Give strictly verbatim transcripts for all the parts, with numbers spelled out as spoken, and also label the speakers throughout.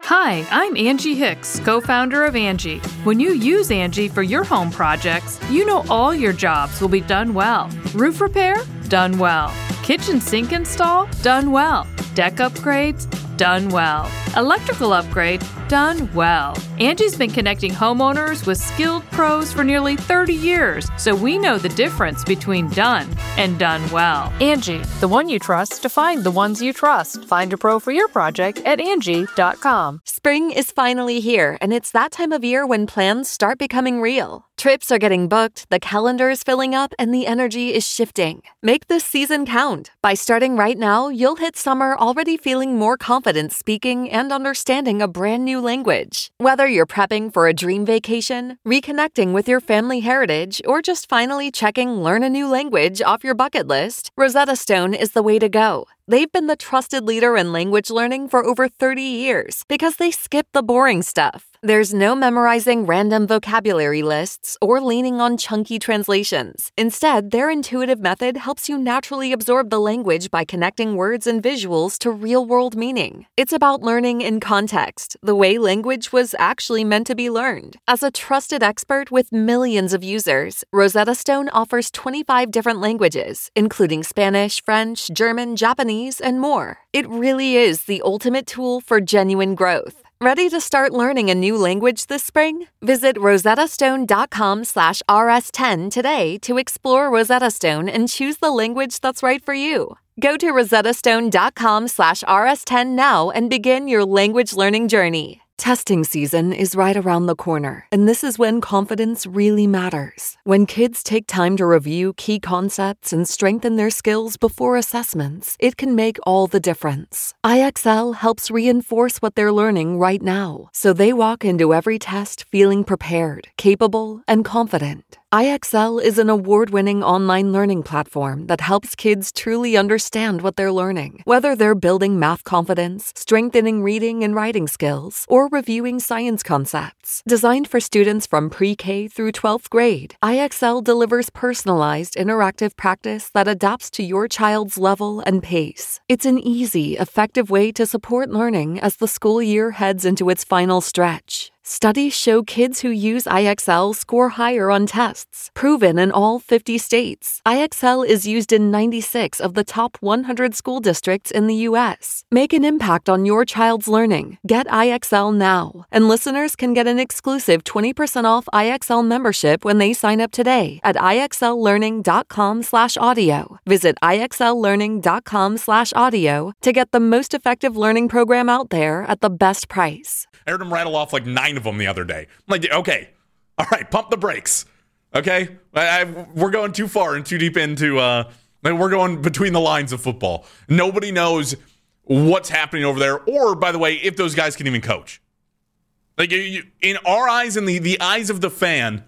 Speaker 1: Hi, I'm Angie Hicks, co-founder of Angie. When you use Angie for your home projects, you know all your jobs will be done well. Roof repair? Done well. Kitchen sink install? Done well. Deck upgrades? Done well. Electrical upgrade? Done well. Angie's been connecting homeowners with skilled pros for nearly thirty years, so we know the difference between done and done well. Angie, the one you trust to find the ones you trust. Find a pro for your project at Angie dot com.
Speaker 2: Spring is finally here, and it's that time of year when plans start becoming real. Trips are getting booked, the calendar is filling up, and the energy is shifting. Make this season count. By starting right now, you'll hit summer already feeling more confident speaking and understanding a brand new language. Whether you're prepping for a dream vacation, reconnecting with your family heritage, or just finally checking learn a new language off your bucket list, Rosetta Stone is the way to go. They've been the trusted leader in language learning for over thirty years because they skip the boring stuff. There's no memorizing random vocabulary lists or leaning on chunky translations. Instead, their intuitive method helps you naturally absorb the language by connecting words and visuals to real-world meaning. It's about learning in context, the way language was actually meant to be learned. As a trusted expert with millions of users, Rosetta Stone offers twenty-five different languages, including Spanish, French, German, Japanese, and more. It really is the ultimate tool for genuine growth. Ready to start learning a new language this spring? Visit rosettastone.com slash rs10 today to explore Rosetta Stone and choose the language that's right for you. Go to rosettastone.com slash rs10 now and begin your language learning journey. Testing season is right around the corner, and this is when confidence really matters. When kids take time to review key concepts and strengthen their skills before assessments, it can make all the difference. I X L helps reinforce what they're learning right now, so they walk into every test feeling prepared, capable, and confident. I X L is an award-winning online learning platform that helps kids truly understand what they're learning, whether they're building math confidence, strengthening reading and writing skills, or reviewing science concepts. Designed for students from pre-K through twelfth grade, I X L delivers personalized, interactive practice that adapts to your child's level and pace. It's an easy, effective way to support learning as the school year heads into its final stretch. Studies show kids who use I X L score higher on tests, proven in all fifty states. I X L is used in ninety-six of the top one hundred school districts in the U S. Make an impact on your child's learning. Get I X L now. And listeners can get an exclusive twenty percent off I X L membership when they sign up today at ixllearning.com slash audio. Visit ixllearning.com slash audio to get the most effective learning program out there at the best price.
Speaker 3: I heard him rattle off like nine of them the other day. I'm like, okay, all right, pump the brakes. Okay, I, I, we're going too far and too deep into, uh, we're going between the lines of football. Nobody knows what's happening over there, or, by the way, if those guys can even coach. Like, you, in our eyes and the, the eyes of the fan,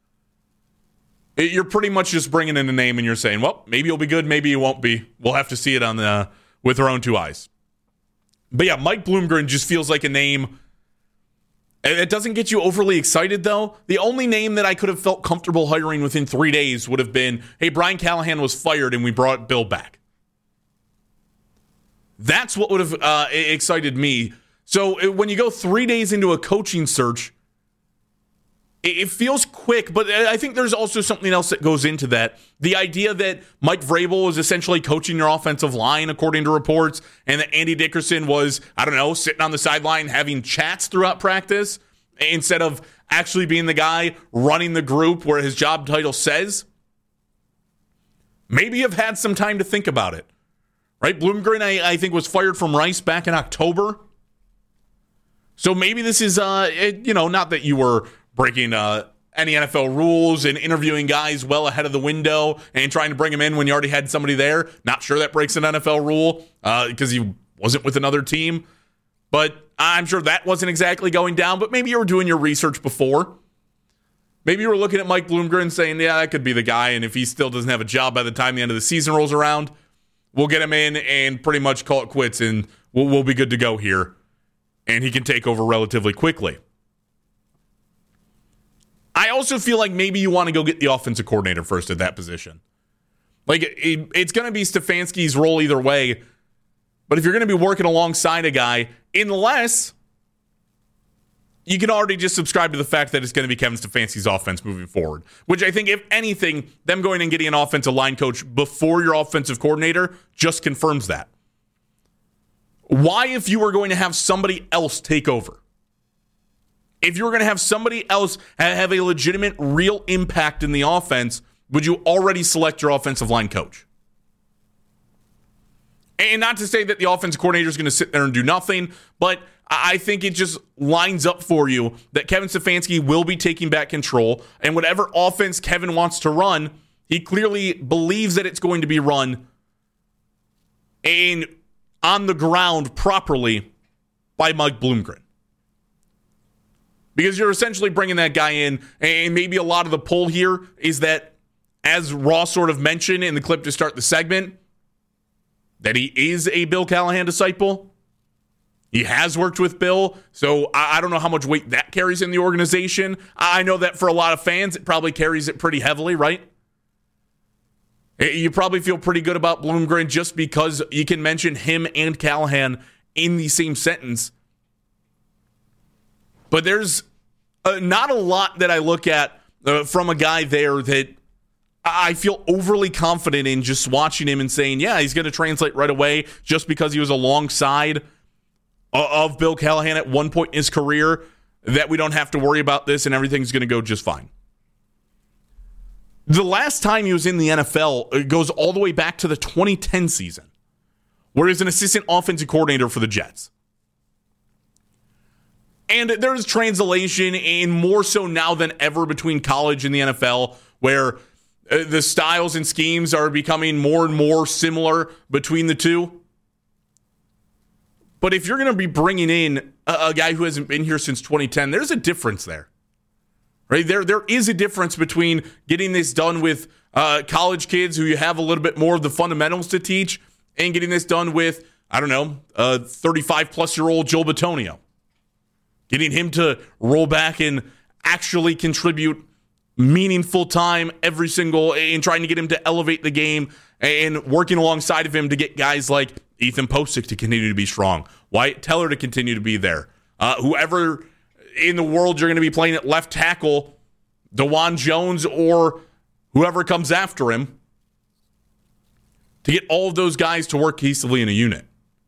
Speaker 3: you're pretty much just bringing in a name and you're saying, well, maybe you'll be good, maybe you won't be. We'll have to see it on the with our own two eyes. But yeah, Mike Bloomgren just feels like a name. It doesn't get you overly excited, though. The only name that I could have felt comfortable hiring within three days would have been, hey, Brian Callahan was fired and we brought Bill back. That's what would have uh, excited me. So when you go three days into a coaching search, it feels quick, but I think there's also something else that goes into that. The idea that Mike Vrabel was essentially coaching your offensive line, according to reports, and that Andy Dickerson was, I don't know, sitting on the sideline having chats throughout practice instead of actually being the guy running the group where his job title says. Maybe you've had some time to think about it. Right? Bloomgren, I, I think, was fired from Rice back in October. So maybe this is, uh, it, you know, not that you were breaking uh, any N F L rules and interviewing guys well ahead of the window and trying to bring them in when you already had somebody there. Not sure that breaks an N F L rule uh, because he wasn't with another team. But I'm sure that wasn't exactly going down. But maybe you were doing your research before. Maybe you were looking at Mike Bloomgren saying, yeah, that could be the guy. And if he still doesn't have a job by the time the end of the season rolls around, we'll get him in and pretty much call it quits and we'll, we'll be good to go here. And he can take over relatively quickly. I also feel like maybe you want to go get the offensive coordinator first at that position. Like, it, it's going to be Stefanski's role either way. But if you're going to be working alongside a guy, unless you can already just subscribe to the fact that it's going to be Kevin Stefanski's offense moving forward, which I think, if anything, them going and getting an offensive line coach before your offensive coordinator just confirms that. Why, if you were going to have somebody else take over, if you were going to have somebody else have a legitimate, real impact in the offense, would you already select your offensive line coach? And not to say that the offensive coordinator is going to sit there and do nothing, but I think it just lines up for you that Kevin Stefanski will be taking back control, and whatever offense Kevin wants to run, he clearly believes that it's going to be run and on the ground properly by Mike Bloomgren. Because you're essentially bringing that guy in, and maybe a lot of the pull here is that, as Ross sort of mentioned in the clip to start the segment, that he is a Bill Callahan disciple. He has worked with Bill, so I don't know how much weight that carries in the organization. I know that for a lot of fans, it probably carries it pretty heavily, right? You probably feel pretty good about Bloomgren just because you can mention him and Callahan in the same sentence. But there's uh, not a lot that I look at uh, from a guy there that I feel overly confident in just watching him and saying, yeah, he's going to translate right away just because he was alongside of Bill Callahan at one point in his career, that we don't have to worry about this and everything's going to go just fine. The last time he was in the N F L goes all the way back to the twenty ten season, where he was an assistant offensive coordinator for the Jets. And there's translation, and more so now than ever, between college and the N F L, where the styles and schemes are becoming more and more similar between the two. But if you're going to be bringing in a, a guy who hasn't been here since twenty ten, there's a difference there. Right? There, there is a difference between getting this done with uh, college kids who you have a little bit more of the fundamentals to teach, and getting this done with, I don't know, a thirty-five-plus-year-old Joe Bitonio. Getting him to roll back and actually contribute meaningful time every single, and trying to get him to elevate the game, and working alongside of him to get guys like Ethan Posick to continue to be strong, Wyatt Teller to continue to be there, uh, whoever in the world you're going to be playing at left tackle, DeJuan Jones or whoever comes after him, to get all of those guys to work cohesively in a unit.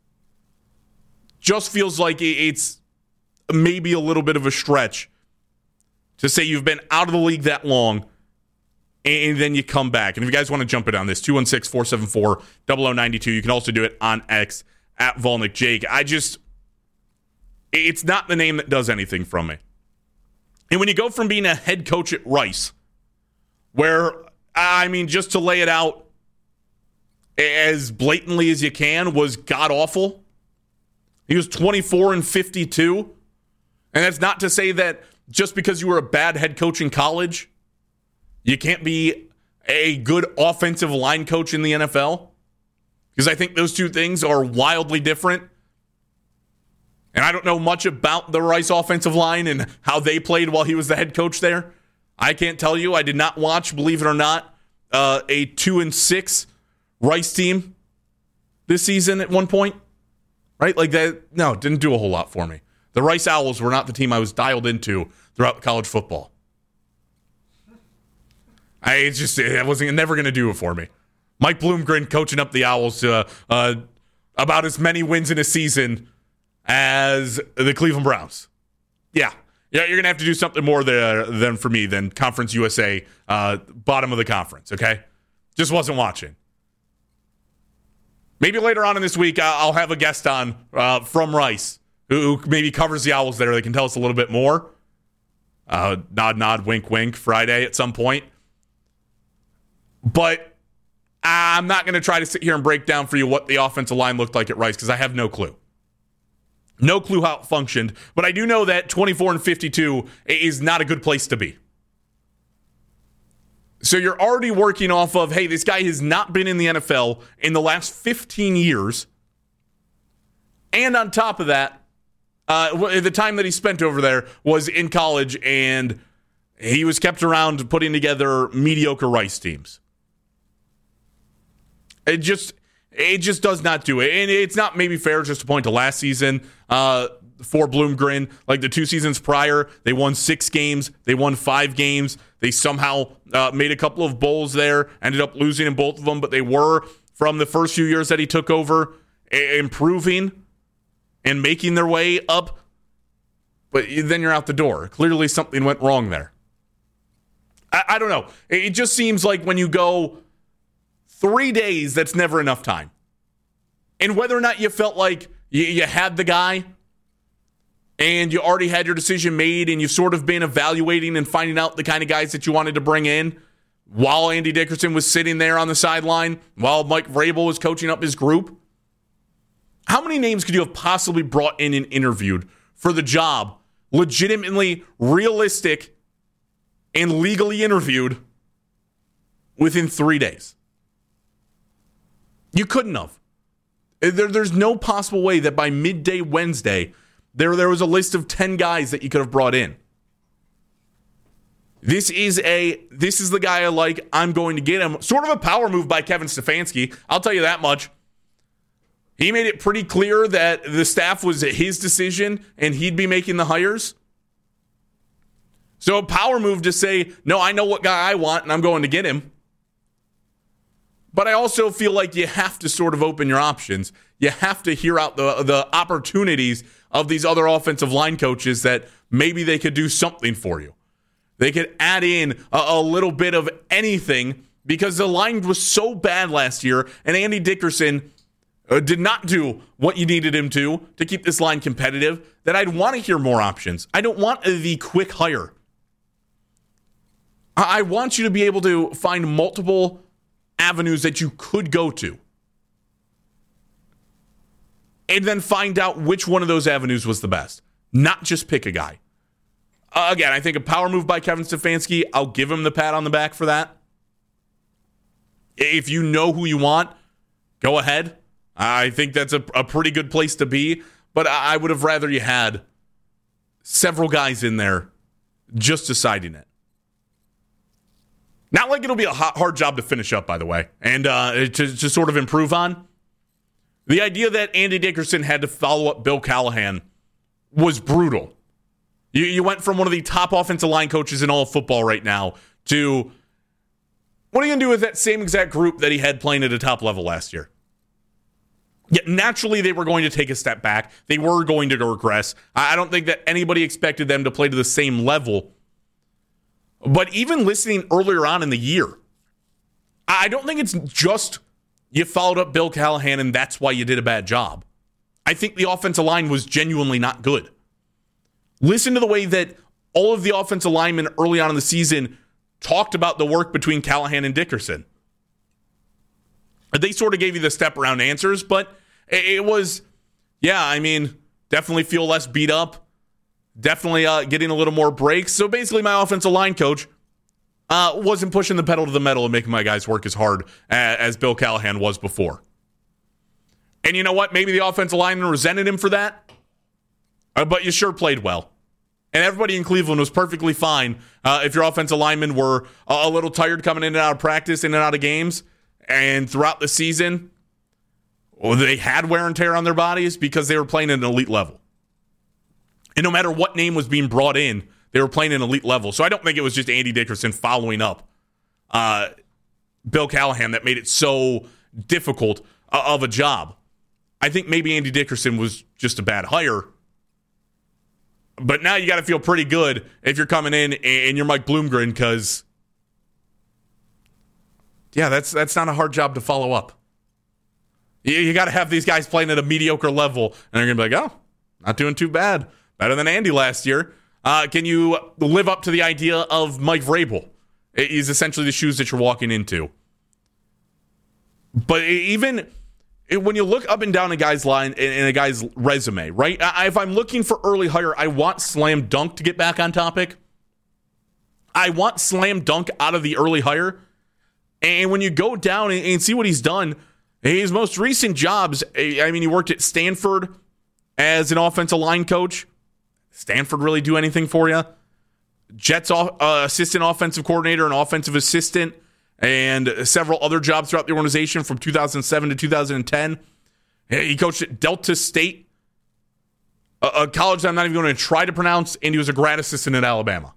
Speaker 3: Just feels like it's maybe a little bit of a stretch to say you've been out of the league that long and then you come back. And if you guys want to jump in on this, two one six, four seven four, zero zero nine two. You can also do it on X at Volnick Jake. I just, it's not the name that does anything from me. And when you go from being a head coach at Rice, where, I mean, just to lay it out as blatantly as you can, was god-awful. He was twenty-four and fifty-two. And that's not to say that just because you were a bad head coach in college, you can't be a good offensive line coach in the N F L. Because I think those two things are wildly different. And I don't know much about the Rice offensive line and how they played while he was the head coach there. I can't tell you. I did not watch, believe it or not, uh, a two and six Rice team this season at one point. Right? Like that. No, didn't do a whole lot for me. The Rice Owls were not the team I was dialed into throughout college football. I it's just it wasn't never going to do it for me. Mike Bloomgren coaching up the Owls to uh, uh, about as many wins in a season as the Cleveland Browns. Yeah. Yeah, you're going to have to do something more there than for me than Conference U S A, uh, bottom of the conference, okay? Just wasn't watching. Maybe later on in this week, I'll have a guest on uh, from Rice who maybe covers the Owls there. They can tell us a little bit more. Uh, nod, nod, wink, wink, Friday at some point. But I'm not going to try to sit here and break down for you what the offensive line looked like at Rice because I have no clue. No clue how it functioned, but I do know that twenty-four and fifty-two is not a good place to be. So you're already working off of, hey, this guy has not been in the N F L in the last fifteen years. And on top of that, uh, the time that he spent over there was in college, and he was kept around putting together mediocre Rice teams. It just... It just does not do it. And it's not maybe fair just to point to last season. Uh, for Bloomgren. Like the two seasons prior, they won six games. They won five games. They somehow uh, made a couple of bowls there, ended up losing in both of them, but they were, from the first few years that he took over, a- improving and making their way up. But then you're out the door. Clearly something went wrong there. I, I don't know. It just seems like when you go three days, that's never enough time. And whether or not you felt like you, you had the guy and you already had your decision made and you've sort of been evaluating and finding out the kind of guys that you wanted to bring in while Andy Dickerson was sitting there on the sideline, while Mike Vrabel was coaching up his group, how many names could you have possibly brought in and interviewed for the job, legitimately realistic and legally interviewed within three days? You couldn't have. There, there's no possible way that by midday Wednesday, there, there was a list of ten guys that you could have brought in. This is a this is the guy I like. I'm going to get him. Sort of a power move by Kevin Stefanski. I'll tell you that much. He made it pretty clear that the staff was his decision and he'd be making the hires. So a power move to say, no, I know what guy I want and I'm going to get him. But I also feel like you have to sort of open your options. You have to hear out the, the opportunities of these other offensive line coaches that maybe they could do something for you. They could add in a, a little bit of anything because the line was so bad last year and Andy Dickerson uh, did not do what you needed him to to keep this line competitive that I'd want to hear more options. I don't want the quick hire. I, I want you to be able to find multiple avenues that you could go to and then find out which one of those avenues was the best. Not just pick a guy. Uh, again, I think a power move by Kevin Stefanski. I'll give him the pat on the back for that. If you know who you want, go ahead. I think that's a, a pretty good place to be, but I would have rather you had several guys in there just deciding it. Not like it'll be a hard job to finish up, by the way, and uh, to, to sort of improve on. The idea that Andy Dickerson had to follow up Bill Callahan was brutal. You, you went from one of the top offensive line coaches in all of football right now to, what are you going to do with that same exact group that he had playing at a top level last year? Yeah, naturally, they were going to take a step back. They were going to regress. I don't think that anybody expected them to play to the same level. But even listening earlier on in the year, I don't think it's just you followed up Bill Callahan and that's why you did a bad job. I think the offensive line was genuinely not good. Listen to the way that all of the offensive linemen early on in the season talked about the work between Callahan and Dickerson. They sort of gave you the step around answers, but it was, yeah, I mean, definitely feel less beat up. Definitely uh, getting a little more breaks. So basically my offensive line coach uh, wasn't pushing the pedal to the metal and making my guys work as hard as, as Bill Callahan was before. And you know what? Maybe the offensive lineman resented him for that, uh, but you sure played well. And everybody in Cleveland was perfectly fine uh, if your offensive linemen were a little tired coming in and out of practice, in and out of games. And throughout the season, well, they had wear and tear on their bodies because they were playing at an elite level. And no matter what name was being brought in, they were playing at an elite level. So I don't think it was just Andy Dickerson following up uh, Bill Callahan that made it so difficult uh, of a job. I think maybe Andy Dickerson was just a bad hire. But now you got to feel pretty good if you're coming in and you're Mike Bloomgren because, yeah, that's that's not a hard job to follow up. You, you got to have these guys playing at a mediocre level, and they're going to be like, oh, not doing too bad. Better than Andy last year. Uh, can you live up to the idea of Mike Vrabel? Is essentially the shoes that you're walking into. But even when you look up and down a guy's line in a guy's resume, right? If I'm looking for early hire, I want slam dunk to get back on topic. I want slam dunk out of the early hire. And when you go down and see what he's done, his most recent jobs, I mean, he worked at Stanford as an offensive line coach. Stanford really do anything for you? Jets uh, assistant offensive coordinator and offensive assistant, and several other jobs throughout the organization from two thousand seven to two thousand ten. He coached at Delta State a, a college that I'm not even going to try to pronounce, and he was a grad assistant at Alabama.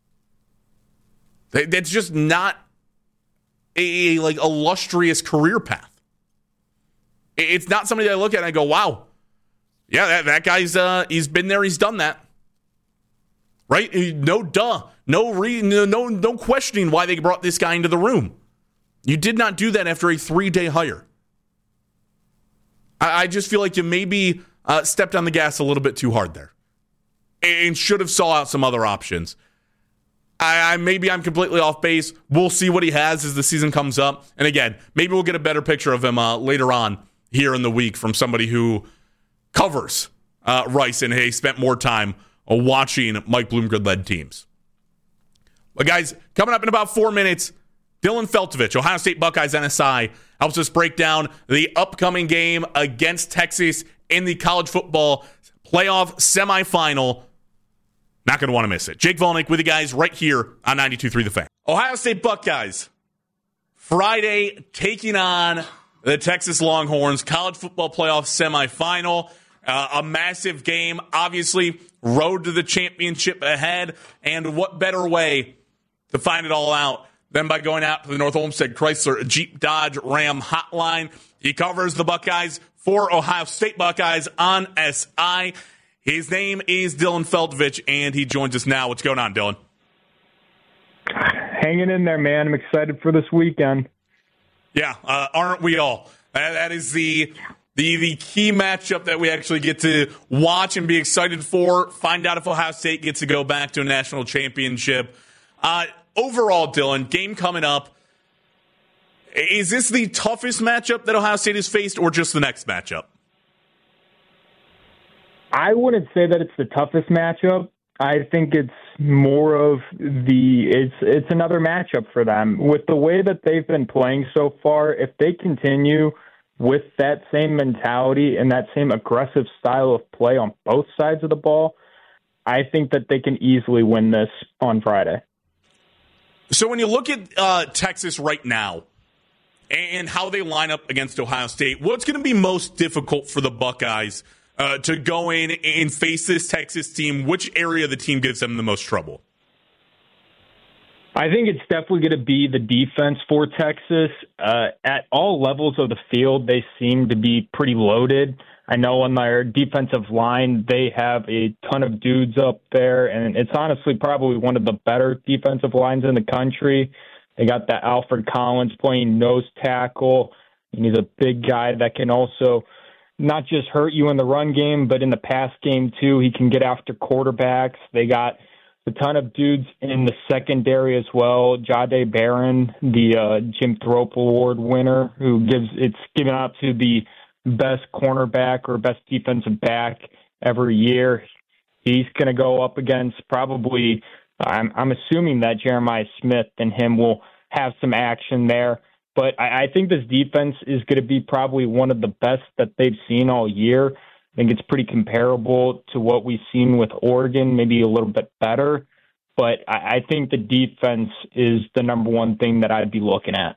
Speaker 3: That, that's just not a, a like illustrious career path. It's not somebody that I look at and I go, wow, yeah, that, that guy's uh, he's been there, he's done that. Right? No duh. No re- no, no no questioning why they brought this guy into the room. You did not do that after a three-day hire. I, I just feel like you maybe uh, stepped on the gas a little bit too hard there. And should have saw out some other options. I, I maybe I'm completely off base. We'll see what he has as the season comes up. And again, maybe we'll get a better picture of him uh, later on here in the week from somebody who covers uh, Rice and hey, spent more time uh, watching Mike Bloomgren-led teams. But guys, coming up in about four minutes, Dylan Feltovich, Ohio State Buckeyes N S I, helps us break down the upcoming game against Texas in the college football playoff semifinal. Not going to want to miss it. Jake Volnick with you guys right here on ninety-two point three The Fan. Ohio State Buckeyes, Friday, taking on the Texas Longhorns, college football playoff semifinal. Uh, a massive game, obviously, road to the championship ahead. And what better way to find it all out than by going out to the North Olmsted Chrysler Jeep Dodge Ram hotline. He covers the Buckeyes for Ohio State Buckeyes on S I. His name is Dylan Feltovich, and he joins us now. What's going on, Dylan?
Speaker 4: Hanging in there, man. I'm excited for this weekend.
Speaker 3: Yeah, uh, aren't we all? That, that is the, the the key matchup that we actually get to watch and be excited for. Find out if Ohio State gets to go back to a national championship. Uh, overall, Dylan, game coming up. Is this the toughest matchup that Ohio State has faced, or just the next matchup?
Speaker 4: I wouldn't say that it's the toughest matchup. I think it's more of the it's it's another matchup for them. With the way that they've been playing so far, if they continue with that same mentality and that same aggressive style of play on both sides of the ball, I think that they can easily win this on Friday.
Speaker 3: So when you look at uh, Texas right now and how they line up against Ohio State, what's going to be most difficult for the Buckeyes uh, to go in and face this Texas team? Which area of the team gives them the most trouble?
Speaker 4: I think it's definitely going to be the defense for Texas. Uh, at all levels of the field, they seem to be pretty loaded. I know on their defensive line, they have a ton of dudes up there, and it's honestly probably one of the better defensive lines in the country. They got that Alfred Collins playing nose tackle, and he's a big guy that can also not just hurt you in the run game, but in the pass game too. He can get after quarterbacks. They got a ton of dudes in the secondary as well. Jahdae Barron, the uh, Jim Thrope Award winner, who gives it's given out to the best cornerback or best defensive back every year. He's going to go up against probably, I'm, I'm assuming that Jeremiah Smith and him will have some action there. But I, I think this defense is going to be probably one of the best that they've seen all year. I think it's pretty comparable to what we've seen with Oregon, maybe a little bit better. But I, I think the defense is the number one thing that I'd be looking at.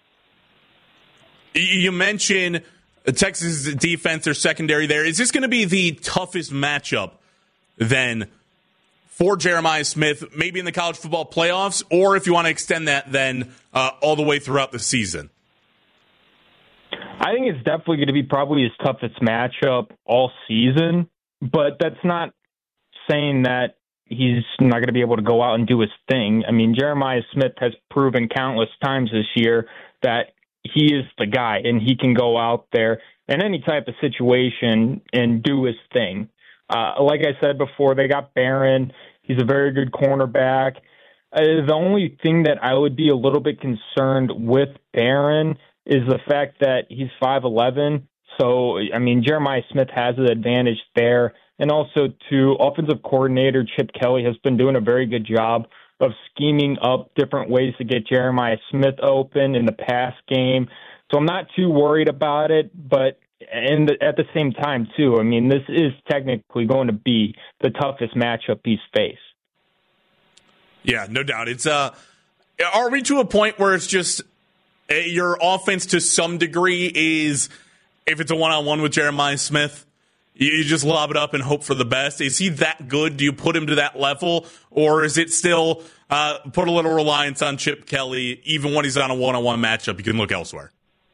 Speaker 3: You mentioned Texas defense or secondary there. Is this going to be the toughest matchup then for Jeremiah Smith, maybe in the college football playoffs, or if you want to extend that then uh, all the way throughout the season?
Speaker 4: I think it's definitely going to be probably his toughest matchup all season, but that's not saying that he's not going to be able to go out and do his thing. I mean, Jeremiah Smith has proven countless times this year that he is the guy, and he can go out there in any type of situation and do his thing. Uh, like I said before, they got Barron. He's a very good cornerback. Uh, the only thing that I would be a little bit concerned with Barron is the fact that he's five eleven. So, I mean, Jeremiah Smith has an advantage there. And also, too, offensive coordinator Chip Kelly has been doing a very good job of scheming up different ways to get Jeremiah Smith open in the pass game. So I'm not too worried about it, but and at the same time, too, I mean, this is technically going to be the toughest matchup he's faced.
Speaker 3: Yeah, no doubt. It's uh, are we to a point where it's just uh, your offense to some degree is, if it's a one-on-one with Jeremiah Smith, you just lob it up and hope for the best? Is he that good? Do you put him to that level? Or is it still uh, put a little reliance on Chip Kelly, even when he's on a one-on-one matchup, you can look elsewhere?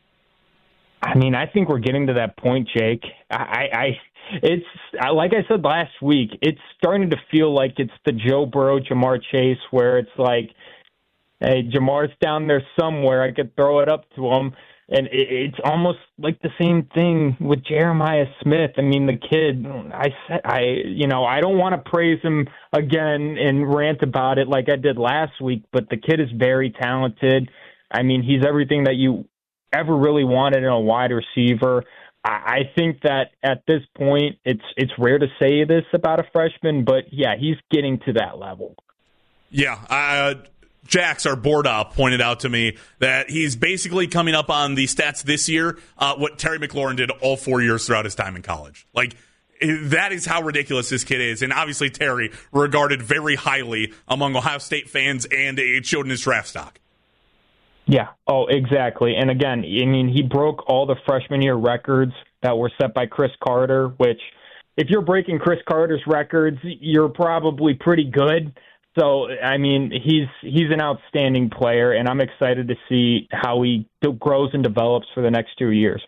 Speaker 4: I mean, I think we're getting to that point, Jake. I, I it's like I said last week, it's starting to feel like it's the Joe Burrow, Jamar Chase, where it's like, hey, Jamar's down there somewhere. I could throw it up to him. And it's almost like the same thing with Jeremiah Smith. I mean, the kid, I said, I, you know, I don't want to praise him again and rant about it like I did last week, but the kid is very talented. I mean, he's everything that you ever really wanted in a wide receiver. I think that at this point, it's it's rare to say this about a freshman, but yeah, he's getting to that level.
Speaker 3: Yeah, uh, Jax, our board op, pointed out to me that he's basically coming up on the stats this year, uh, what Terry McLaurin did all four years throughout his time in college. Like, that is how ridiculous this kid is. And obviously Terry regarded very highly among Ohio State fans, and it showed in his draft stock.
Speaker 4: Yeah, oh, exactly. And again, I mean, he broke all the freshman year records that were set by Chris Carter, which if you're breaking Chris Carter's records, you're probably pretty good. So, I mean, he's he's an outstanding player, and I'm excited to see how he grows and develops for the next two years.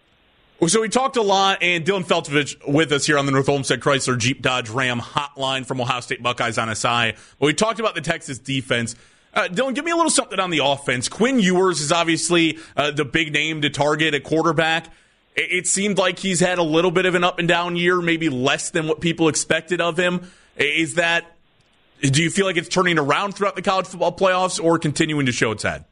Speaker 3: So we talked a lot, and Dylan Feltovich with us here on the North Olmsted Chrysler Jeep Dodge Ram hotline from Ohio State Buckeyes on S I. But we talked about the Texas defense. Uh, Dylan, give me a little something on the offense. Quinn Ewers is obviously uh, the big name to target at quarterback. It, it seemed like he's had a little bit of an up and down year, maybe less than what people expected of him. Is that, do you feel like it's turning around throughout the college football playoffs or continuing to show its head?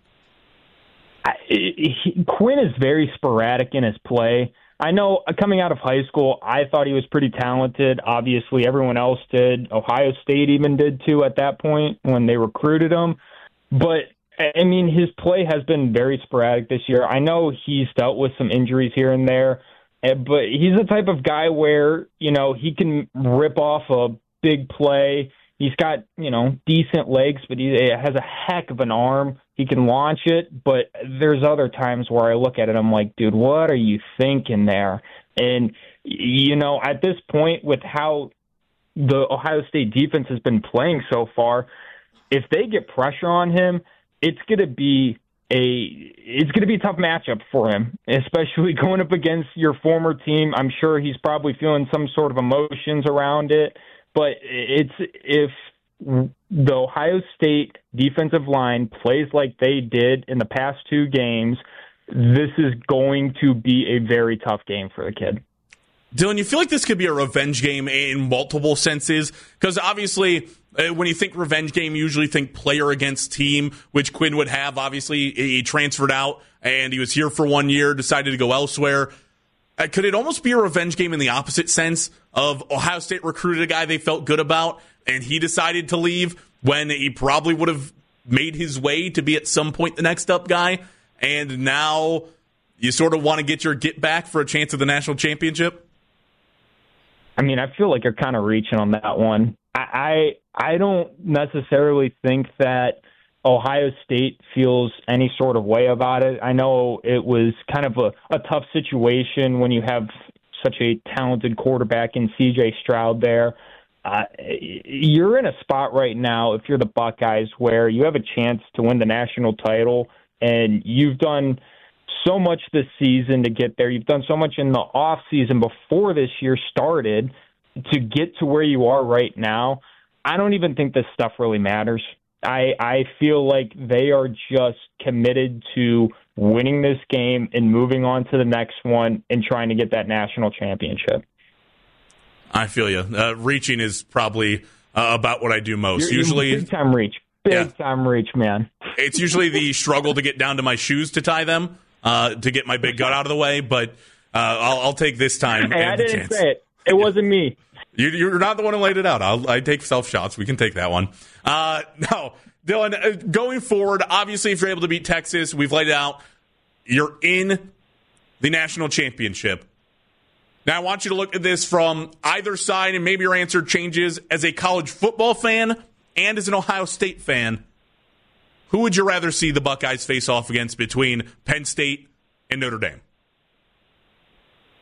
Speaker 4: I, he, Quinn is very sporadic in his play. I know uh, coming out of high school, I thought he was pretty talented. Obviously, everyone else did. Ohio State even did too at that point when they recruited him. But, I mean, his play has been very sporadic this year. I know he's dealt with some injuries here and there, but he's the type of guy where, you know, he can rip off a big play. He's got, you know, decent legs, but he has a heck of an arm. He can launch it, but there's other times where I look at it, I'm like, dude, what are you thinking there? And, you know, at this point, with how the Ohio State defense has been playing so far, if they get pressure on him, it's going to be a it's going to be a tough matchup for him, especially going up against your former team. I'm sure he's probably feeling some sort of emotions around it, but it's if the Ohio State defensive line plays like they did in the past two games, this is going to be a very tough game for the kid.
Speaker 3: Dylan, you feel like this could be a revenge game in multiple senses? Because obviously, uh, when you think revenge game, you usually think player against team, which Quinn would have. Obviously, he transferred out, and he was here for one year, decided to go elsewhere. Uh, could it almost be a revenge game in the opposite sense of Ohio State recruited a guy they felt good about, and he decided to leave when he probably would have made his way to be at some point the next up guy, and now you sort of want to get your get back for a chance at the national championship?
Speaker 4: I mean, I feel like you're kind of reaching on that one. I, I I don't necessarily think that Ohio State feels any sort of way about it. I know it was kind of a, a tough situation when you have such a talented quarterback in C J Stroud there. Uh, you're in a spot right now, if you're the Buckeyes, where you have a chance to win the national title, and you've done so much this season to get there. You've done so much in the off season before this year started to get to where you are right now. I don't even think this stuff really matters. I, I feel like they are just committed to winning this game and moving on to the next one and trying to get that national championship.
Speaker 3: I feel you. Uh, reaching is probably uh, about what I do most.
Speaker 4: You're,
Speaker 3: usually,
Speaker 4: you're big time reach. Big yeah. time reach, man.
Speaker 3: It's usually the struggle to get down to my shoes to tie them. Uh, to get my big gut out of the way, but uh, I'll, I'll take this time.
Speaker 4: Hey,
Speaker 3: and
Speaker 4: I
Speaker 3: the
Speaker 4: didn't
Speaker 3: chance.
Speaker 4: say it. It yeah. wasn't me.
Speaker 3: You, you're not the one who laid it out. I'll, I take self shots. We can take that one. Uh, no, Dylan, uh, going forward, obviously, if you're able to beat Texas, we've laid it out. You're in the national championship. Now, I want you to look at this from either side, and maybe your answer changes. As a college football fan and as an Ohio State fan, who would you rather see the Buckeyes face off against between Penn State and Notre Dame?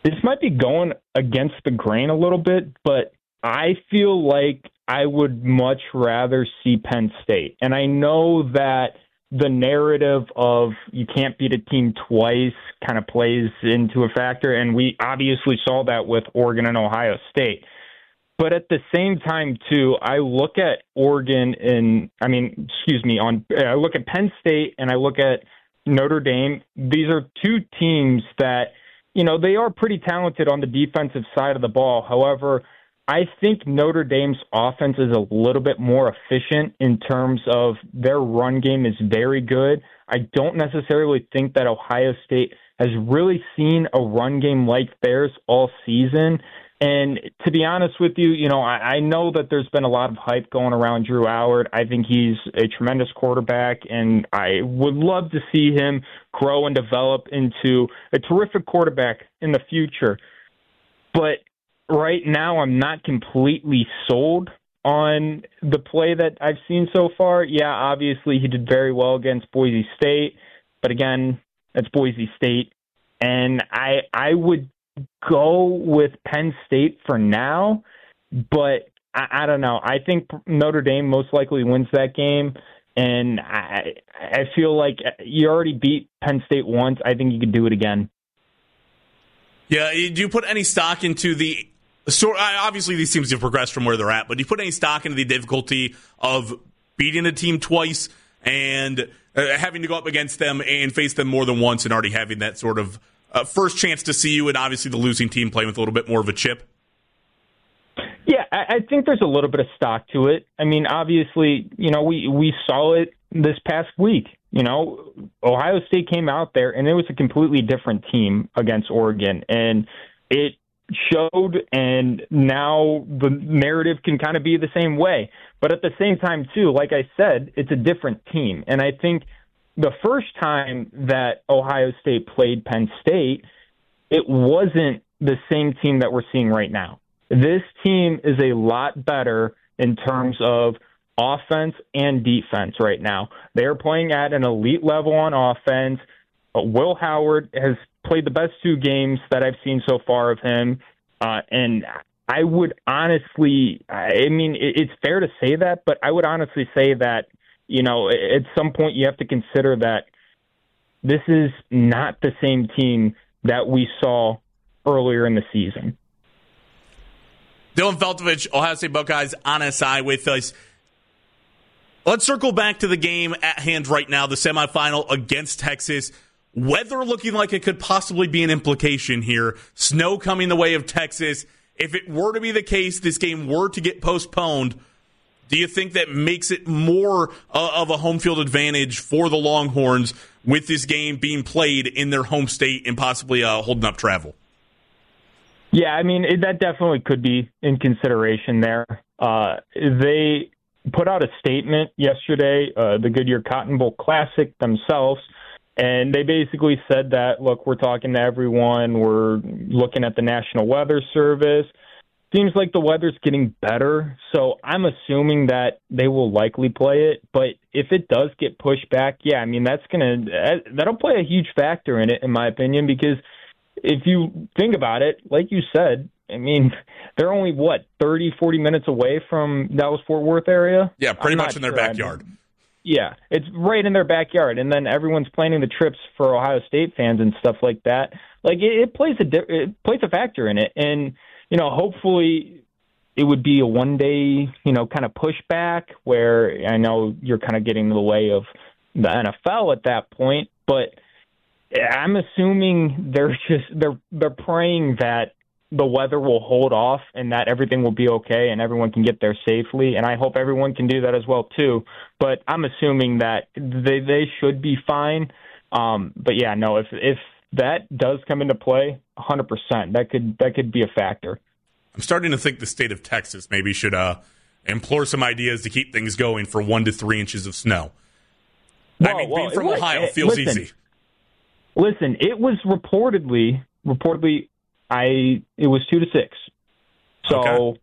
Speaker 4: this might be going against the grain a little bit, but I feel like I would much rather see Penn State. And I know that the narrative of you can't beat a team twice kind of plays into a factor, and we obviously saw that with Oregon and Ohio State. But at the same time, too, I look at Oregon and, I mean, excuse me, on I look at Penn State and I look at Notre Dame. These are two teams that, you know, they are pretty talented on the defensive side of the ball. However, I think Notre Dame's offense is a little bit more efficient in terms of their run game is very good. I don't necessarily think that Ohio State has really seen a run game like theirs all season. And to be honest with you, you know, I, I know that there's been a lot of hype going around Drew Howard. I think he's a tremendous quarterback, and I would love to see him grow and develop into a terrific quarterback in the future. But right now, I'm not completely sold on the play that I've seen so far. Yeah, obviously he did very well against Boise State, but again, that's Boise State. And I I would go with Penn State for now, but I, I don't know. I think Notre Dame most likely wins that game, and I I feel like you already beat Penn State once. I think you could do it again.
Speaker 3: Yeah, do you put any stock into the So obviously these teams have progressed from where they're at, but do you put any stock into the difficulty of beating a team twice and uh, having to go up against them and face them more than once and already having that sort of uh, first chance to see you, and obviously the losing team playing with a little bit more of a chip?
Speaker 4: Yeah, I, I think there's a little bit of stock to it. I mean, obviously, you know, we, we saw it this past week. You know, Ohio State came out there, and it was a completely different team against Oregon, and it showed, and now the narrative can kind of be the same way. But at the same time, too, like I said, it's a different team. And I think the first time that Ohio State played Penn State, it wasn't the same team that we're seeing right now. This team is a lot better in terms of offense and defense right now. They're playing at an elite level on offense. Will Howard has played the best two games that I've seen so far of him. Uh, and I would honestly, I mean, it's fair to say that, but I would honestly say that, you know, at some point you have to consider that this is not the same team that we saw earlier in the season.
Speaker 3: Dylan Feltovich, Ohio State Buckeyes on S I with us. Let's circle back to the game at hand right now, the semifinal against Texas. Weather looking like it could possibly be an implication here. Snow coming the way of Texas. If it were to be the case, this game were to get postponed, do you think that makes it more uh, of a home field advantage for the Longhorns with this game being played in their home state and possibly uh, holding up travel?
Speaker 4: Yeah, I mean, it, that definitely could be in consideration there. Uh, they put out a statement yesterday, uh, the Goodyear Cotton Bowl Classic themselves, and they basically said that, look, we're talking to everyone. We're looking at the National Weather Service. Seems like the weather's getting better, so I'm assuming that they will likely play it. But if it does get pushed back, yeah, I mean, that's going to – that'll play a huge factor in it, in my opinion, because if you think about it, like you said, I mean, they're only, what, thirty, forty minutes away from Dallas-Fort Worth area?
Speaker 3: Yeah, pretty
Speaker 4: I'm
Speaker 3: much in their
Speaker 4: sure.
Speaker 3: backyard.
Speaker 4: I mean, yeah, it's right in their backyard, and then everyone's planning the trips for Ohio State fans and stuff like that. Like, it, it plays a it plays a factor in it, and you know, hopefully it would be a one-day, you know, kind of pushback where I know you're kind of getting in the way of the N F L at that point, but I'm assuming they're just they're they're praying that the weather will hold off and that everything will be okay and everyone can get there safely. And I hope everyone can do that as well too. But I'm assuming that they they should be fine. Um, but yeah, no, if if that does come into play, one hundred percent, that could that could be a factor.
Speaker 3: I'm starting to think the state of Texas maybe should uh, implore some ideas to keep things going for one to three inches of snow.
Speaker 4: Whoa,
Speaker 3: I mean,
Speaker 4: whoa,
Speaker 3: being from
Speaker 4: it,
Speaker 3: Ohio
Speaker 4: it,
Speaker 3: feels
Speaker 4: listen,
Speaker 3: easy.
Speaker 4: Listen, it was reportedly reportedly. I it was two to six, so
Speaker 3: okay.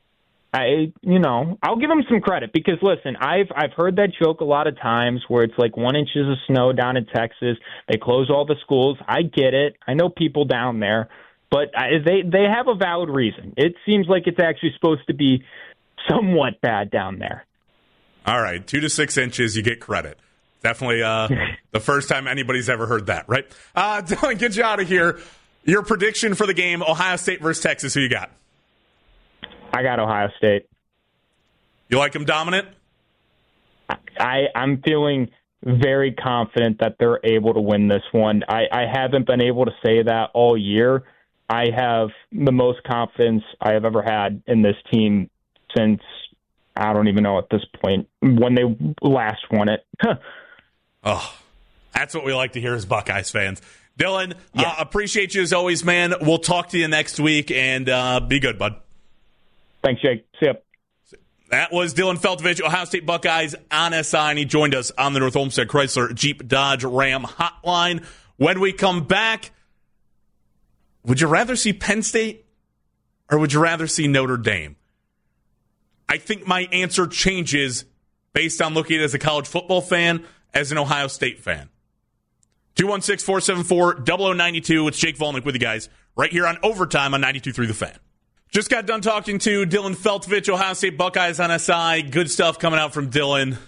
Speaker 4: I you know I'll give them some credit because listen, I've I've heard that joke a lot of times where it's like one inches of snow down in Texas. They close all the schools. I get it. I know people down there, but I, they they have a valid reason. It seems like it's actually supposed to be somewhat bad down there.
Speaker 3: All right, two to six inches, you get credit. Definitely uh, the first time anybody's ever heard that, right? Uh, Dylan, get you out of here. Your prediction for the game, Ohio State versus Texas, who you got?
Speaker 4: I got Ohio State.
Speaker 3: You like them dominant?
Speaker 4: I, I'm feeling very confident that they're able to win this one. I, I haven't been able to say that all year. I have the most confidence I have ever had in this team since, I don't even know at this point, when they last won it.
Speaker 3: Oh, that's what we like to hear as Buckeyes fans. Dylan,
Speaker 4: yeah.
Speaker 3: uh, appreciate you as always, man. We'll talk to you next week, and uh, be good, bud.
Speaker 4: Thanks, Jake. See ya.
Speaker 3: That was Dylan Feltovich, Ohio State Buckeyes on S I, and he joined us on the North Olmsted Chrysler Jeep Dodge Ram hotline. When we come back, would you rather see Penn State or would you rather see Notre Dame? I think my answer changes based on looking at it as a college football fan, as an Ohio State fan. two one six, four seven four, zero zero nine two. It's Jake Volnick with you guys right here on Overtime on ninety-two point three The Fan. Just got done talking to Dylan Feltovich, Ohio State Buckeyes on S I. Good stuff coming out from Dylan.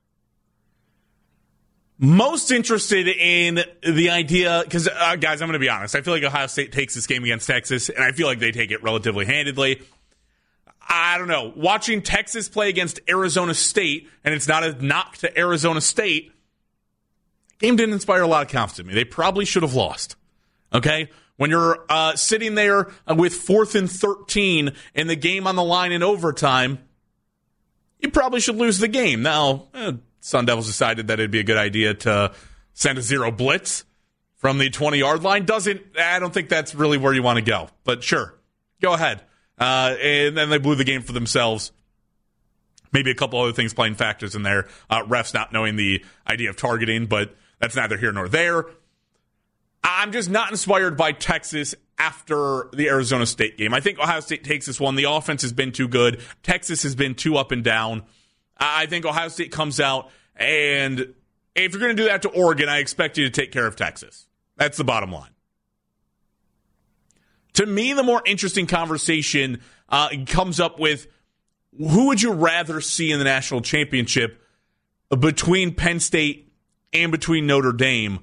Speaker 3: Most interested in the idea, because, uh, guys, I'm going to be honest. I feel like Ohio State takes this game against Texas, and I feel like they take it relatively handedly. I don't know. Watching Texas play against Arizona State, and it's not a knock to Arizona State, game didn't inspire a lot of confidence in me. They probably should have lost. Okay? When you're uh, sitting there with fourth and thirteen and the game on the line in overtime, you probably should lose the game. Now, eh, Sun Devils decided that it'd be a good idea to send a zero blitz from the twenty-yard line. Doesn't, I don't think that's really where you want to go. But sure, go ahead. Uh, and then they blew the game for themselves. Maybe a couple other things playing factors in there. Uh, refs not knowing the idea of targeting, but that's neither here nor there. I'm just not inspired by Texas after the Arizona State game. I think Ohio State takes this one. The offense has been too good. Texas has been too up and down. I think Ohio State comes out, and if you're going to do that to Oregon, I expect you to take care of Texas. That's the bottom line. To me, the more interesting conversation uh, comes up with who would you rather see in the national championship between Penn State and between Notre Dame.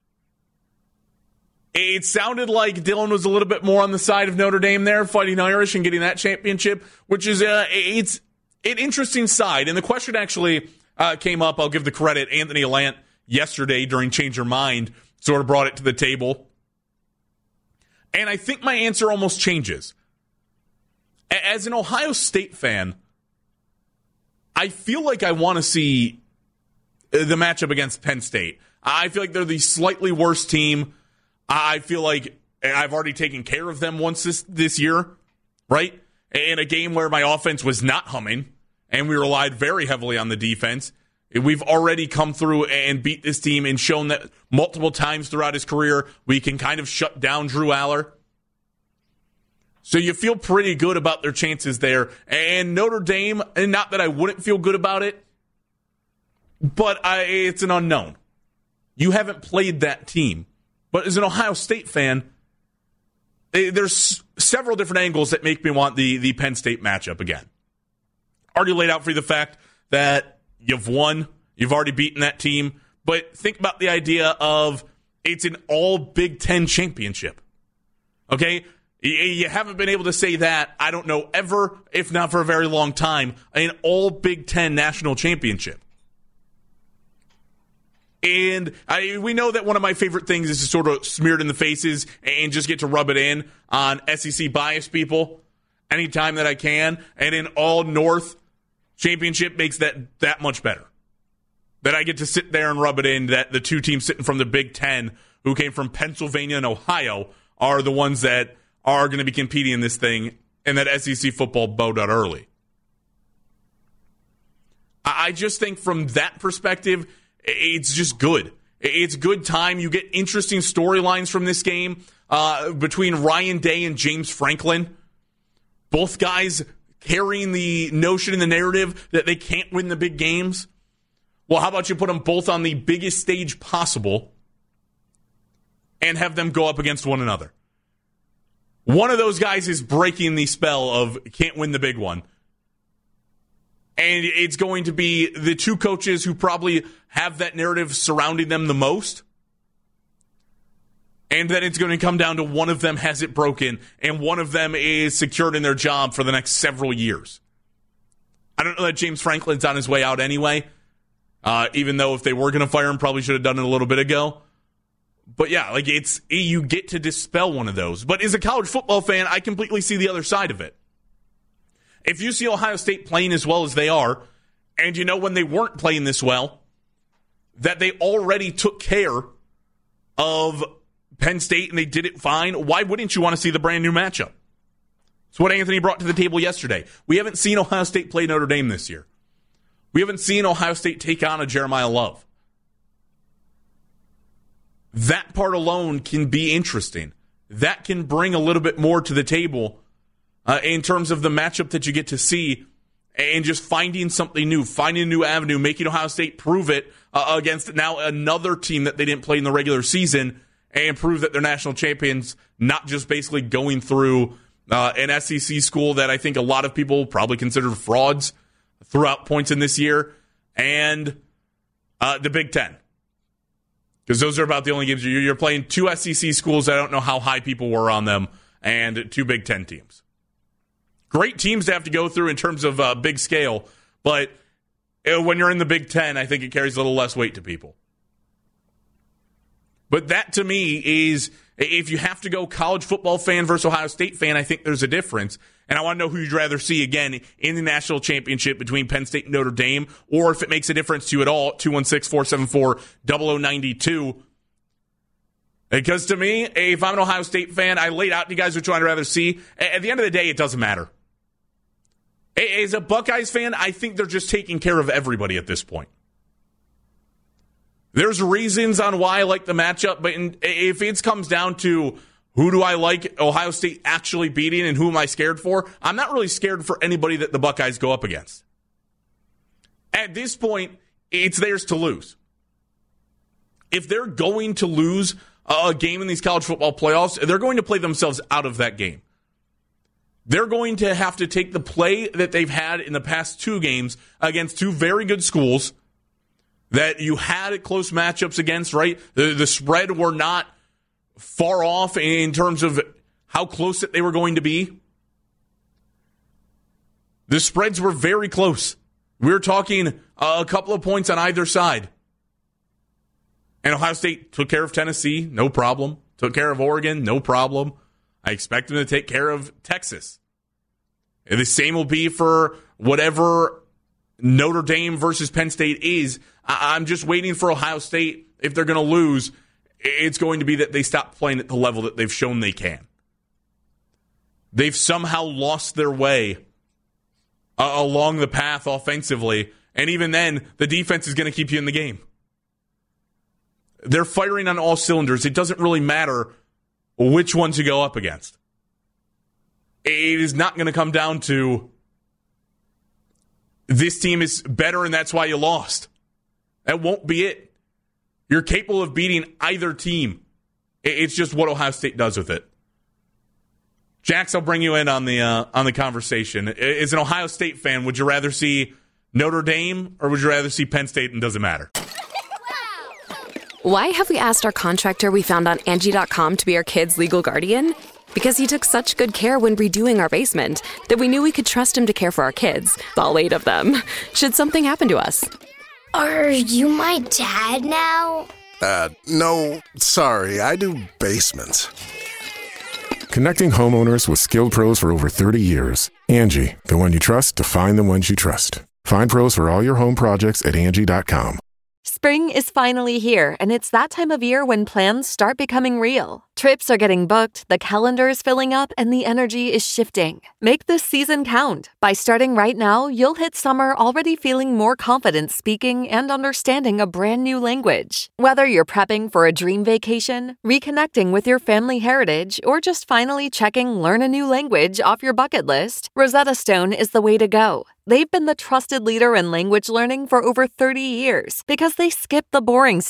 Speaker 3: It sounded like Dylan was a little bit more on the side of Notre Dame there, Fighting Irish and getting that championship, which is uh, it's an interesting side. And the question actually uh, came up, I'll give the credit, Anthony Allant yesterday during Change Your Mind sort of brought it to the table. And I think my answer almost changes. As an Ohio State fan, I feel like I want to see the matchup against Penn State. I feel like they're the slightly worse team. I feel like I've already taken care of them once this, this year, right? In a game where my offense was not humming, and we relied very heavily on the defense. We've already come through and beat this team and shown that multiple times throughout his career we can kind of shut down Drew Aller. So you feel pretty good about their chances there. And Notre Dame, and not that I wouldn't feel good about it, but I, it's an unknown. You haven't played that team. But as an Ohio State fan, there's several different angles that make me want the, the Penn State matchup again. Already laid out for you the fact that you've won. You've already beaten that team. But think about the idea of it's an all Big Ten championship. Okay? You haven't been able to say that, I don't know, ever, if not for a very long time, an all Big Ten national championship. And I, we know that one of my favorite things is to sort of smear it in the faces and just get to rub it in on S E C bias people anytime that I can. And an all North championship makes that that much better. That I get to sit there and rub it in that the two teams sitting from the Big Ten who came from Pennsylvania and Ohio are the ones that are going to be competing in this thing, and that S E C football bowed out early. I just think from that perspective, it's just good. It's good time. You get interesting storylines from this game uh, between Ryan Day and James Franklin. Both guys carrying the notion and the narrative that they can't win the big games. Well, how about you put them both on the biggest stage possible and have them go up against one another? One of those guys is breaking the spell of can't win the big one. And it's going to be the two coaches who probably have that narrative surrounding them the most. And then it's going to come down to one of them has it broken and one of them is secured in their job for the next several years. I don't know that James Franklin's on his way out anyway, uh, even though if they were going to fire him, probably should have done it a little bit ago. But yeah, like it's you get to dispel one of those. But as a college football fan, I completely see the other side of it. If you see Ohio State playing as well as they are, and you know when they weren't playing this well, that they already took care of Penn State and they did it fine, why wouldn't you want to see the brand new matchup? It's what Anthony brought to the table yesterday. We haven't seen Ohio State play Notre Dame this year. We haven't seen Ohio State take on a Jeremiah Love. That part alone can be interesting. That can bring a little bit more to the table uh, in terms of the matchup that you get to see and just finding something new, finding a new avenue, making Ohio State prove it uh, against now another team that they didn't play in the regular season and prove that they're national champions, not just basically going through uh, an S E C school that I think a lot of people probably considered frauds throughout points in this year, and uh, the Big Ten. Because those are about the only games. You're playing two S E C schools. I don't know how high people were on them, and two Big Ten teams. Great teams to have to go through in terms of uh, big scale, but when you're in the Big Ten, I think it carries a little less weight to people. But that, to me, is if you have to go college football fan versus Ohio State fan, I think there's a difference. And I want to know who you'd rather see, again, in the national championship between Penn State and Notre Dame, or if it makes a difference to you at all, two one six, four seven four, zero zero nine two. Because to me, if I'm an Ohio State fan, I laid out to you guys which one I'd rather see. At the end of the day, it doesn't matter. As a Buckeyes fan, I think they're just taking care of everybody at this point. There's reasons on why I like the matchup, but in, if it comes down to who do I like Ohio State actually beating and who am I scared for, I'm not really scared for anybody that the Buckeyes go up against. At this point, it's theirs to lose. If they're going to lose a game in these college football playoffs, they're going to play themselves out of that game. They're going to have to take the play that they've had in the past two games against two very good schools that you had close matchups against, right? The, the spread were not far off in terms of how close that they were going to be. The spreads were very close. We were talking a couple of points on either side. And Ohio State took care of Tennessee, no problem. Took care of Oregon, no problem. I expect them to take care of Texas. And the same will be for whatever Notre Dame versus Penn State is. I'm just waiting for Ohio State. If they're going to lose, it's going to be that they stop playing at the level that they've shown they can. They've somehow lost their way uh, along the path offensively, and even then, the defense is going to keep you in the game. They're firing on all cylinders. It doesn't really matter which ones you go up against. It is not going to come down to this team is better and that's why you lost. That won't be it. You're capable of beating either team. It's just what Ohio State does with it. Jax, I'll bring you in on the uh, on the conversation. As an Ohio State fan, would you rather see Notre Dame or would you rather see Penn State and doesn't matter?
Speaker 5: Why have we asked our contractor we found on Angie dot com to be our kids' legal guardian? Because he took such good care when redoing our basement that we knew we could trust him to care for our kids, all eight of them, should something happen to us.
Speaker 6: Are you my dad now?
Speaker 7: Uh, no, sorry, I do basements. Connecting homeowners with skilled pros for over thirty years. Angie, the one you trust to find the ones you trust. Find pros for all your home projects at Angie dot com.
Speaker 2: Spring is finally here, and it's that time of year when plans start becoming real. Trips are getting booked, the calendar is filling up, and the energy is shifting. Make this season count. By starting right now, you'll hit summer already feeling more confident speaking and understanding a brand new language. Whether you're prepping for a dream vacation, reconnecting with your family heritage, or just finally checking learn a new language off your bucket list, Rosetta Stone is the way to go. They've been the trusted leader in language learning for over thirty years because they skip the boring stuff.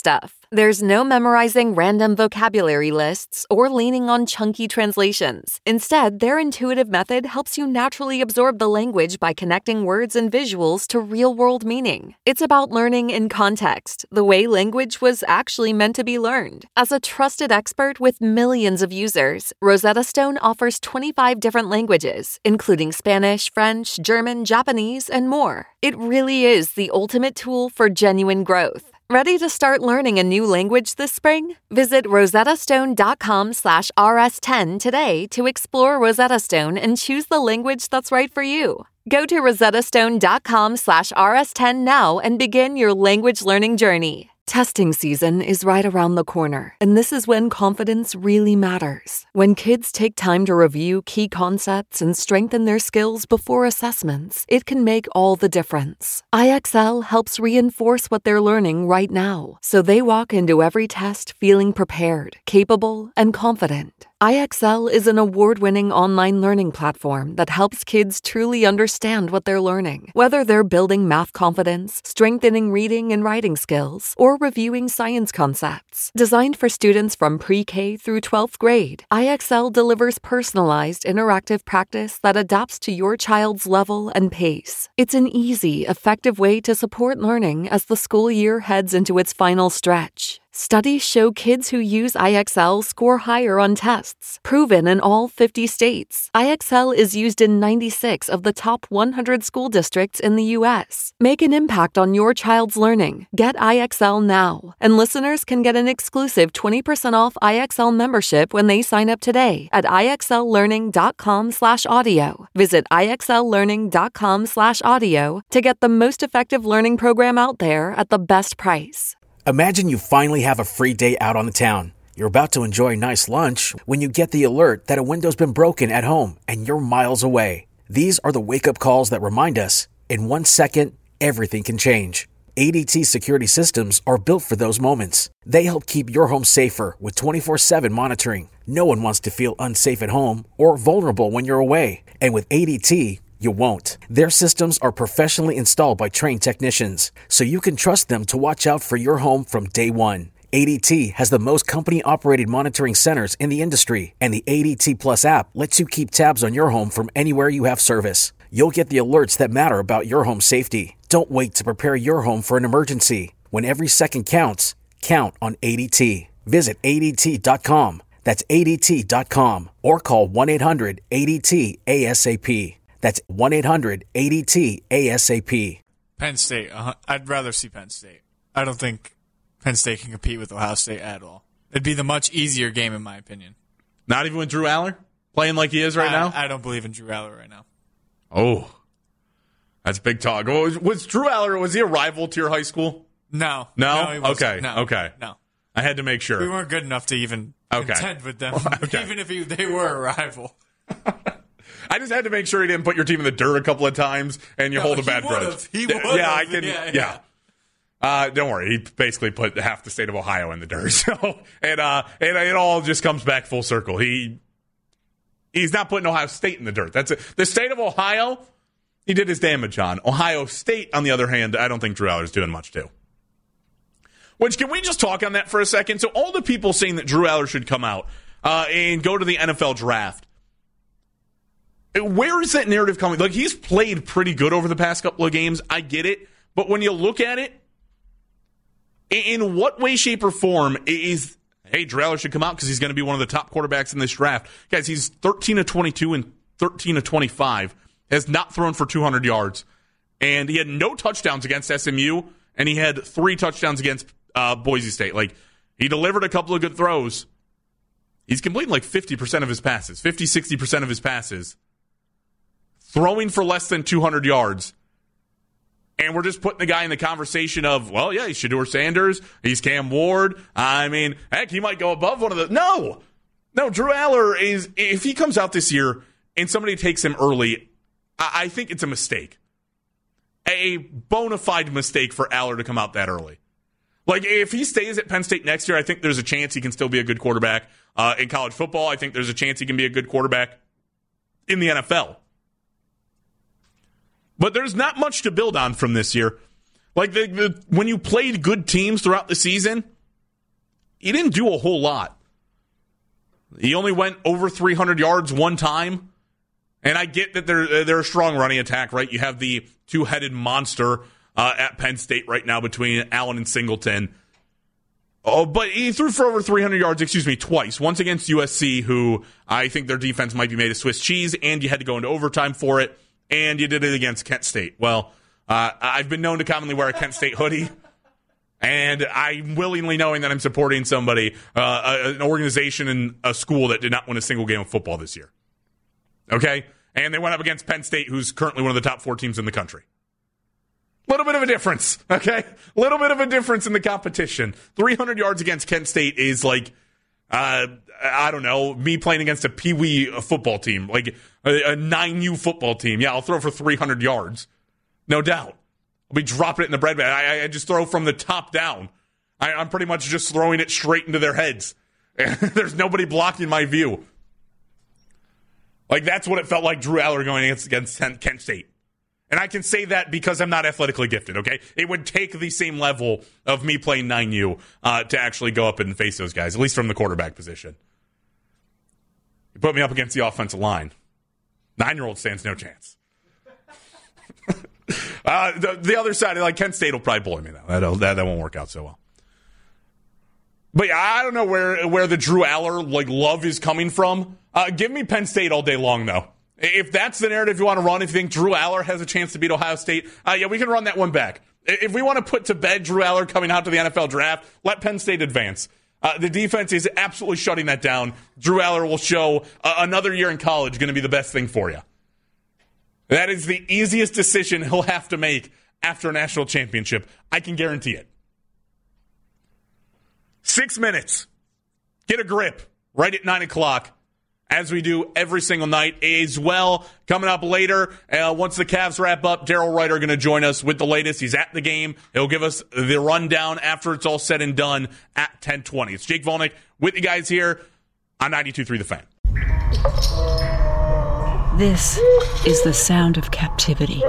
Speaker 2: There's no memorizing random vocabulary lists or leaning on chunky translations. Instead, their intuitive method helps you naturally absorb the language by connecting words and visuals to real-world meaning. It's about learning in context, the way language was actually meant to be learned. As a trusted expert with millions of users, Rosetta Stone offers twenty-five different languages, including Spanish, French, German, Japanese, and more. It really is the ultimate tool for genuine growth. Ready to start learning a new language this spring? Visit rosettastone.com slash rs10 today to explore Rosetta Stone and choose the language that's right for you. Go to rosettastone.com slash rs10 now and begin your language learning journey. Testing season is right around the corner, and this is when confidence really matters. When kids take time to review key concepts and strengthen their skills before assessments, it can make all the difference. I X L helps reinforce what they're learning right now, so they walk into every test feeling prepared, capable, and confident. I X L is an award-winning online learning platform that helps kids truly understand what they're learning. Whether they're building math confidence, strengthening reading and writing skills, or reviewing science concepts. Designed for students from pre-K through twelfth grade, I X L delivers personalized, interactive practice that adapts to your child's level and pace. It's an easy, effective way to support learning as the school year heads into its final stretch. Studies show kids who use I X L score higher on tests, proven in all fifty states. I X L is used in ninety-six of the top one hundred school districts in the U S. Make an impact on your child's learning. Get I X L now. And listeners can get an exclusive twenty percent off I X L membership when they sign up today at ixllearning.com slash audio. Visit ixllearning.com slash audio to get the most effective learning program out there at the best price.
Speaker 8: Imagine you finally have a free day out on the town. You're about to enjoy a nice lunch when you get the alert that a window's been broken at home and you're miles away. These are the wake-up calls that remind us, in one second, everything can change. A D T security systems are built for those moments. They help keep your home safer with twenty-four seven monitoring. No one wants to feel unsafe at home or vulnerable when you're away. And with A D T, you won't. Their systems are professionally installed by trained technicians, so you can trust them to watch out for your home from day one. A D T has the most company-operated monitoring centers in the industry, and the A D T Plus app lets you keep tabs on your home from anywhere you have service. You'll get the alerts that matter about your home safety. Don't wait to prepare your home for an emergency. When every second counts, count on A D T. Visit A D T dot com. That's A D T dot com. Or call one eight hundred A D T A S A P. That's one eight hundred A D T A S A P.
Speaker 9: Penn State. Uh, I'd rather see Penn State. I don't think Penn State can compete with Ohio State at all. It'd be the much easier game, in my opinion.
Speaker 3: Not even with Drew Aller playing like he is right
Speaker 9: I,
Speaker 3: now?
Speaker 9: I don't believe in Drew Aller right now.
Speaker 3: Oh, that's big talk. Was, was Drew Aller, was he a rival to your high school?
Speaker 9: No.
Speaker 3: No?
Speaker 9: no he wasn't.
Speaker 3: Okay.
Speaker 9: No.
Speaker 3: Okay.
Speaker 9: No.
Speaker 3: I had to make sure.
Speaker 9: We weren't good enough to even
Speaker 3: okay.
Speaker 9: contend with them,
Speaker 3: okay.
Speaker 9: even if he, they were a rival.
Speaker 3: I just had to make sure he didn't put your team in the dirt a couple of times and you
Speaker 9: no,
Speaker 3: hold a bad grudge.
Speaker 9: Would've. He would have.
Speaker 3: Yeah, I can. Yeah.
Speaker 9: yeah. yeah.
Speaker 3: Uh, don't worry. He basically put half the state of Ohio in the dirt. So, and, uh, and it all just comes back full circle. He, he's not putting Ohio State in the dirt. That's it. The state of Ohio, he did his damage on. Ohio State, on the other hand, I don't think Drew Aller is doing much to. Which, can we just talk on that for a second? So all the people saying that Drew Aller should come out uh, and go to the N F L draft, where is that narrative coming? Like, he's played pretty good over the past couple of games. I get it. But when you look at it, in what way, shape, or form is, hey, Drew Aller should come out because he's going to be one of the top quarterbacks in this draft. Guys, he's thirteen of twenty-two and thirteen of twenty-five, has not thrown for two hundred yards, and he had no touchdowns against S M U, and he had three touchdowns against uh, Boise State. Like, he delivered a couple of good throws. He's completing like fifty percent of his passes, fifty, sixty percent of his passes, throwing for less than two hundred yards. And we're just putting the guy in the conversation of, well, yeah, he's Shedeur Sanders, he's Cam Ward. I mean, heck, he might go above one of the. No, no, Drew Aller is. If he comes out this year and somebody takes him early, I, I think it's a mistake, a bona fide mistake for Aller to come out that early. Like, if he stays at Penn State next year, I think there's a chance he can still be a good quarterback uh, in college football. I think there's a chance he can be a good quarterback in the N F L. But there's not much to build on from this year. Like, the, the, when you played good teams throughout the season, he didn't do a whole lot. He only went over three hundred yards one time. And I get that they're, they're a strong running attack, right? You have the two-headed monster uh, at Penn State right now between Allen and Singleton. Oh, but he threw for over three hundred yards, excuse me, twice. Once against U S C, who I think their defense might be made of Swiss cheese, and you had to go into overtime for it, and you did it against Kent State. Well, uh, I've been known to commonly wear a Kent State hoodie, and I'm willingly knowing that I'm supporting somebody, uh, an organization and a school that did not win a single game of football this year. Okay? And they went up against Penn State, who's currently one of the top four teams in the country. Little bit of a difference, okay? Little bit of a difference in the competition. three hundred yards against Kent State is like, uh, I don't know, me playing against a Pee Wee football team, like a, a nine U football team. Yeah, I'll throw for three hundred yards, no doubt. I'll be dropping it in the bread bag. I, I just throw from the top down. I, I'm pretty much just throwing it straight into their heads. There's nobody blocking my view. Like, that's what it felt like Drew Aller going against, against Kent State. And I can say that because I'm not athletically gifted, okay? It would take the same level of me playing nine U uh, to actually go up and face those guys, at least from the quarterback position. You put me up against the offensive line. Nine-year-old stands no chance. uh, the, the other side, like Kent State will probably bully me, though. That'll, that, that won't work out so well. But yeah, I don't know where, where the Drew Aller like love is coming from. Uh, give me Penn State all day long, though. If that's the narrative you want to run, if you think Drew Aller has a chance to beat Ohio State, uh, yeah, we can run that one back. If we want to put to bed Drew Aller coming out to the N F L draft, let Penn State advance. Uh, the defense is absolutely shutting that down. Drew Aller will show uh, another year in college going to be the best thing for you. That is the easiest decision he'll have to make after a national championship. I can guarantee it. Six minutes. Get a grip right at nine o'clock. As we do every single night as well. Coming up later, uh, once the Cavs wrap up, Daryl Wright are going to join us with the latest. He's at the game. He'll give us the rundown after it's all said and done at ten twenty. It's Jake Volnick with you guys here on ninety-two point three The Fan.
Speaker 10: This is the sound of captivity.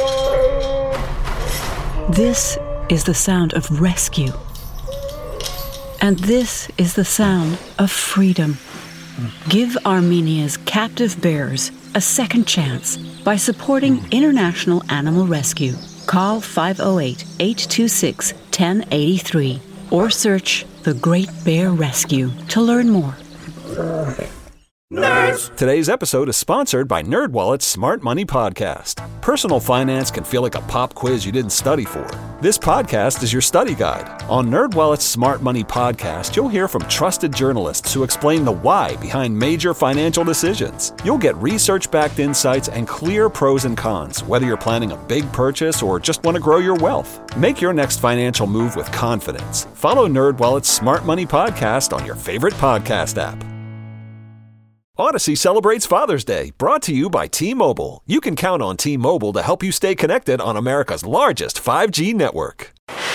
Speaker 10: This is the sound of rescue. And this is the sound of freedom. Give Armenia's captive bears a second chance by supporting International Animal Rescue. Call five oh eight, eight two six, one oh eight three or search The Great Bear Rescue to learn more.
Speaker 11: Nerds! Today's episode is sponsored by NerdWallet's Smart Money Podcast. Personal finance can feel like a pop quiz you didn't study for. This podcast is your study guide. On NerdWallet's Smart Money Podcast, you'll hear from trusted journalists who explain the why behind major financial decisions. You'll get research-backed insights and clear pros and cons, whether you're planning a big purchase or just want to grow your wealth. Make your next financial move with confidence. Follow NerdWallet's Smart Money Podcast on your favorite podcast app. Odyssey celebrates Father's Day, brought to you by T-Mobile. You can count on T-Mobile to help you stay connected on America's largest five G network.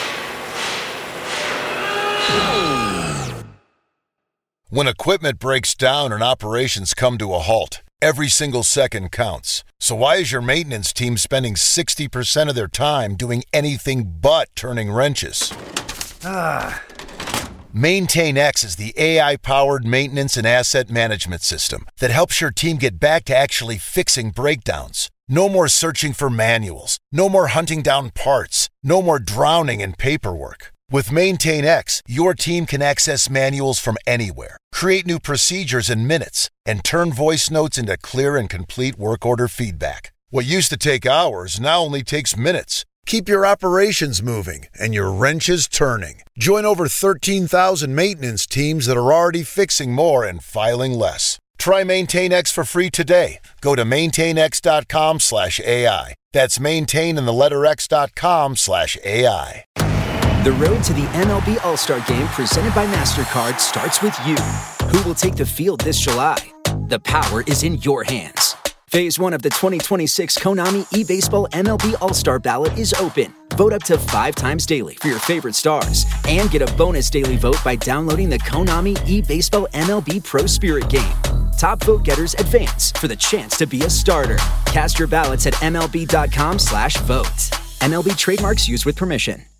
Speaker 12: When equipment breaks down and operations come to a halt, every single second counts. So why is your maintenance team spending sixty percent of their time doing anything but turning wrenches? Ah. MaintainX is the A I-powered maintenance and asset management system that helps your team get back to actually fixing breakdowns. No more searching for manuals. No more hunting down parts. No more drowning in paperwork. With MaintainX, your team can access manuals from anywhere, create new procedures in minutes, and turn voice notes into clear and complete work order feedback. What used to take hours now only takes minutes. Keep your operations moving and your wrenches turning. Join over thirteen thousand maintenance teams that are already fixing more and filing less. Try MaintainX for free today. Go to maintainx.com slash AI. That's maintain and the letter x.com slash AI.
Speaker 13: The road to the M L B All-Star Game presented by MasterCard starts with you. Who will take the field this July? The power is in your hands. Phase one of the twenty twenty-six Konami eBaseball M L B All-Star Ballot is open. Vote up to five times daily for your favorite stars and get a bonus daily vote by downloading the Konami eBaseball M L B Pro Spirit game. Top vote getters advance for the chance to be a starter. Cast your ballots at M L B dot com slash vote. M L B trademarks used with permission.